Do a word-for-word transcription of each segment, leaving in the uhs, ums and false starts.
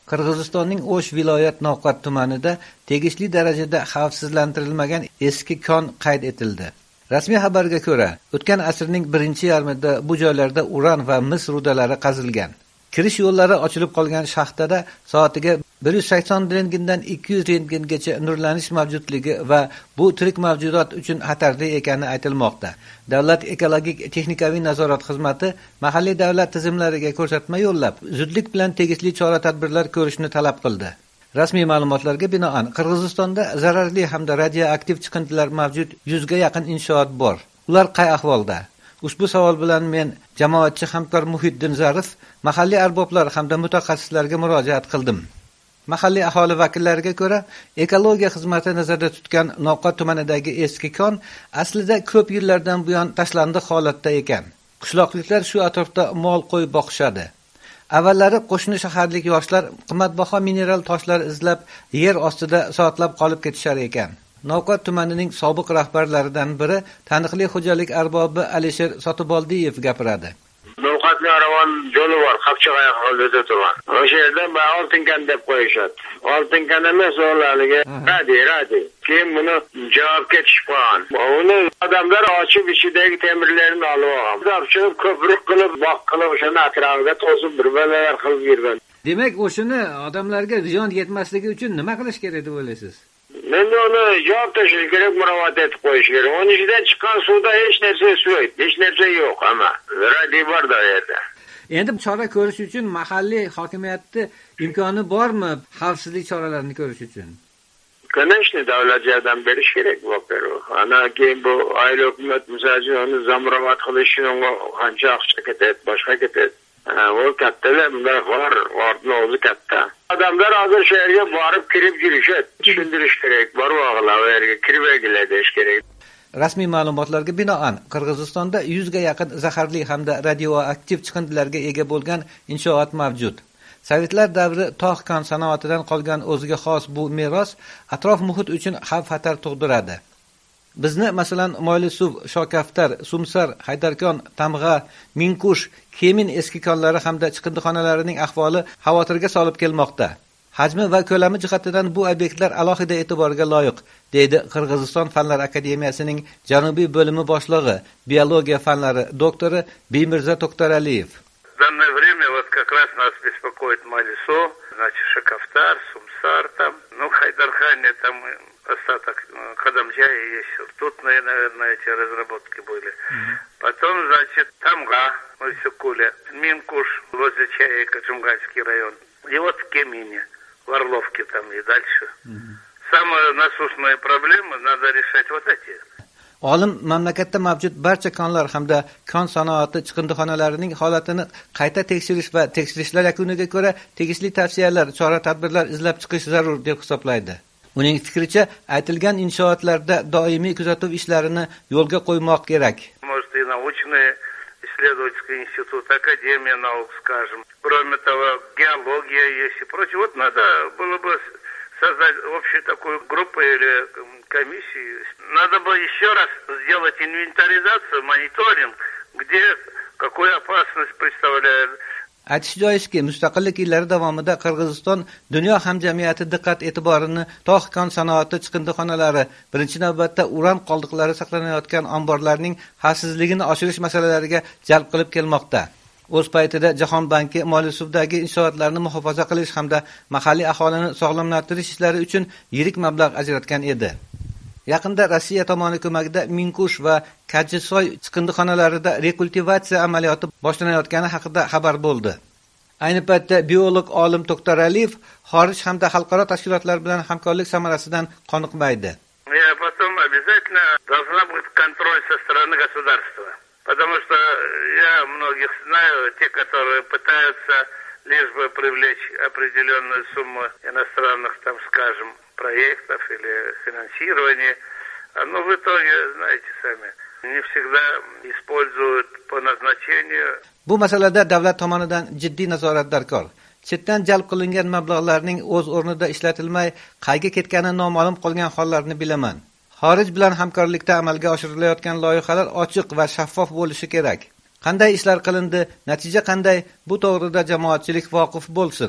Qirg'izistonning O'sh viloyat Novqat tumanida tegishli darajada xavfsizlantirilmagan eski kon qayd etildi. Rasmiy xabarga ko'ra, o'tgan asrning birinchi yarmida bu joylarda uran va mis rudalari qazilgan. Kirish yo'llari ochilib qolgan shaxtada soatiga bir yuz sakson rentgendan ikki yuz rentgengacha nurlanish mavjudligi va bu tirik mavjudot uchun xatarli ekani aytilmoqda. Davlat ekologik texnikaviy nazorat xizmati mahalliy davlat tizimlariga ko'rsatma yo'llab, zudlik bilan tegishli chora-tadbirlar ko'rishni talab qildi. Rasmiy ma'lumotlarga binoan, Qirg'izistonda zararli hamda radioaktiv chiqindilar mavjud yuzga yaqin inshoot bor. Ular qay ahvolda? Ushbu savol bilan men jamoatchi hamkor Muhiddin Zarif, mahalliy arboblar hamda mutaxassislarga murojaat qildim. Mahalliy aholi vakillariga ko'ra, ekologiya xizmati nazarda tutgan Novqat tumanidagi eski kon aslida ko'p yillardan buyon tashlandiq holatda ekan. Qishloqliklar shu atrofda mol qo'y boqishadi. Avvallari qo'shni shaharlik yoshlar qimmatbaho mineral toshlar izlab yer ostida soatlab qolib ketishar ekan. Novqat tumanining sobiq rahbarlaridan biri taniqli xo'jalik arbobi Alisher Sotiboldiyev gapiradi. Novqatli Aravon yo'li bor, Qapchag'ay hovlida tuman. O'sha yerda oltinkan deb qo'yishadi. Oltinkan emas, o'g'lariga radi, radi. Keyin buni javobga tushib qolgan. Uni odamlar ochib ichidagi temirlarni olib olgan. Ular ko'prik qilib, boq qilib, o'shani atrofiga to'sib bir balalar qilib yurgan. Demak, o'shani odamlarga ziyon yetmasligi uchun nima qilish kerak deb o'ylaysiz? Endi uni javob tashlash kerak, murojaat etib qo'yish kerak. Onun ichidan chiqqan suvda hech narsa suyt, hech narsa yo'q, ama radi bor da yerda. Endi chora ko'rish uchun mahalliy hokimiyatda imkoni bormi xavfsizlik choralarini ko'rish uchun? Конечно, davlat yordam berish kerak bo'ladi. Ana keyin bu oila hukumat misoliga zamromat qilish uchun qancha ақша ketadi, boshqa ketadi. O kattalar bunday bor, ortni o'zi katta. Odamlar hozir shu yerga borib kirib yurishadi. Tushundirish kerak, borib o'g'lar u yerga kirib keladish kerak. Rasmiy ma'lumotlarga binoan, Qirg'izistonda yuzga yaqin zaharli hamda radioaktiv chiqindilarga ega bo'lgan inshoot mavjud. Sovetlar davri tog' kon sanoatidan qolgan o'ziga xos bu meros atrof muhit uchun xavf-xatar tug'diradi. Bizni masalan Moylisuv, Shokaftar, Sumsar, Haydarkon, Tamg'a, Minkush, Kemin eski konlari hamda chiqindixonalarining ahvoli xavotirga solib kelmoqda. Hajmi va ko'lami jihatidan bu obyektlar alohida e'tiborga loyiq, deydi Qirg'iziston Fanlar akademiyasining Janubiy bo'limi boshlig'i, biologiya fanlari doktori Bimirza To'xtaraliyev. В данное время вот как раз нас беспокоит Мойлису, значит, Шакафтар, Сумсар там, ну, Хайдархане там остаток Кадамджая есть. Тут, наверное, эти разработки были. Mm-hmm. Потом, значит, Тамга, Мойсукуля, Минкуш, возле Чаека, Джумгальский район. И вот в Кемине, в Орловке там и дальше. Mm-hmm. Самые насущные проблемы надо решать вот эти. Olim mamlakatda mavjud barcha konlar hamda kon sanoati chiqindixonalarining holatini qayta tekshirish va tekshirishlar yakuniga ko'ra tegishli tavsiyalar, chora-tadbirlar izlab chiqish zarur deb hisoblaydi. Uning fikricha, aytilgan inshootlarda doimiy kuzatuv ishlarini yo'lga qo'ymoq kerak. Может, и научный исследовательский институт, академия наук, скажем. Кроме того, геология есть и прочее. Вот надо было бы создать общую такую группу или комиссию. Надо бы еще раз сделать инвентаризацию, мониторинг, где какую опасность представляет. Aytish joizki, mustaqillik yillari davomida Qirg'iziston dunyo hamjamiyati diqqat e'tiborini tog' kon sanoati chiqindixonalari, birinchi navbatda uran qoldiqlari saqlanayotgan omborlarning xavfsizligini oshirish masalalariga jalb qilib kelmoqda. O'z paytida Jahon banki Moylisuvdagi inshootlarni muhofaza qilish hamda mahalliy aholini sog'lomlashtirish ishlari uchun yirik mablag' ajratgan edi. Yaqinda Rossiya tomoni ko'magida Minkush va Kajisoy chiqindixonalarida rekultivatsiya amaliyoti boshlanayotgani haqida xabar bo'ldi. Ayni paytda biolog olim To'xtaraliyev xorij hamda xalqaro tashkilotlar bilan hamkorlik samarasidan qoniqmaydi. И потом обязательно должна быть контроль со стороны государства. Потому что я многих знаю, те, которые пытаются лишь бы привлечь определенную сумму иностранных, там, скажем, проектов или финансирования, но в итоге, знаете сами, не всегда используют по назначению. Bu masalada davlat tomonidan jiddiy nazorat darkor. Chetdan jalb qilingan mablag'larning o'z o'rnida ishlatilmay, qayga ketgani noma'lum qolgan hollarni bilaman. Xorij bilan hamkorlikda amalga oshirilayotgan loyihalar ochiq va shaffof bo'lishi kerak. Qanday ishlar qilindi, natija qanday, bu to'g'rida jamoatchilik voqif bo'lsin.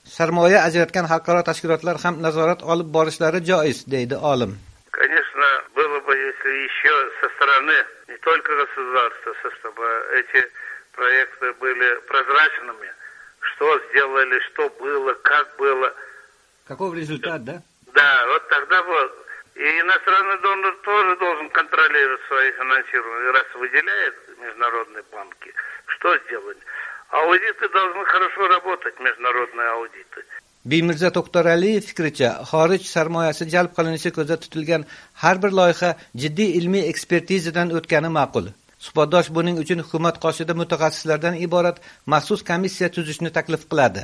sarmoya ajratgan xalqaro tashkilotlar ham nazorat olib borishlari joiz, deydi olim. Конечно, было бы, если еще со стороны не только государства, чтобы эти проекты были прозрачными, что сделали, что было, как было. Каков результат, да? Да, вот тогда вот. И иностранный донор тоже должен контролировать свои финансирования, раз выделяет международные банки. Что сделать? Аудиты должны хорошо работать, международные аудиты. Bimirza To'xtoraliyev fikricha, xorij sarmoyasi jalb qilinishi ko'zda tutilgan har bir loyiha jiddiy ilmiy ekspertizadan o'tgani ma'qul. Suhbatdosh buning uchun hukumat qoshida mutaxassislardan iborat maxsus komissiya tuzishni taklif qiladi.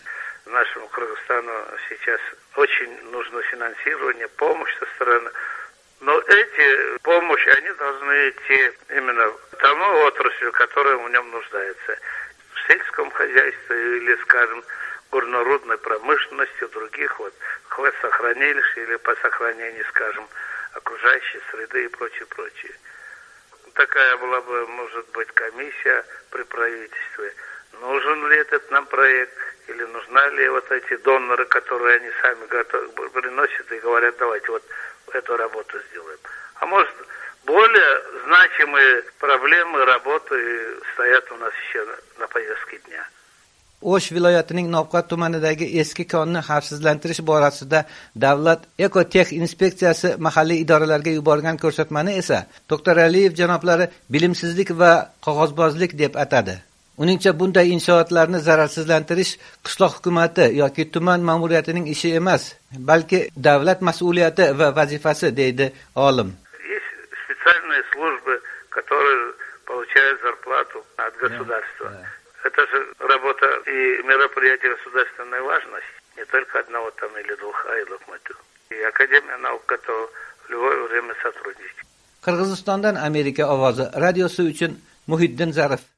Нашему Кыргызстану сейчас очень нужно финансирование, помощь со стороны. Но эти помощи, они должны идти именно тому отрасли, которая в нем нуждается. В сельском хозяйстве или, скажем, горнорудной промышленности, других вот хвостохранилищ или по сохранению, скажем, окружающей среды и прочее, прочее. Такая была бы, может быть, комиссия при правительстве. Нужен ли этот нам проект, или нужна ли вот эти доноры, которые они сами готовы, приносят и говорят, давайте вот эту работу сделаем. А может, более значимые проблемы работы стоят у нас еще на повестке дня. O'sh viloyatining Novqat tumanidagi eski konni xavfsizlantirish borasida davlat Ekotex inspeksiyasi mahalliy idoralarga yuborgan ko'rsatmani esa To'xtoraliyev janoblari bilimsizlik va qog'ozbozlik deb atadi. Uningcha bunday inshootlarni zararsizlantirish qishloq hukumati yoki tuman ma'muriyatining ishi emas, balki davlat mas'uliyati va vazifasi, deydi olim. Есть специальные службы, которые получают зарплату от государства. Да, да. Это же работа и мероприятие государственной важности, не только одного там или двух айлов. И Академия наук готова в любое время сотрудничать. Qirg'izistondan Amerika ovozi radiosi uchun Muhiddin Zarif.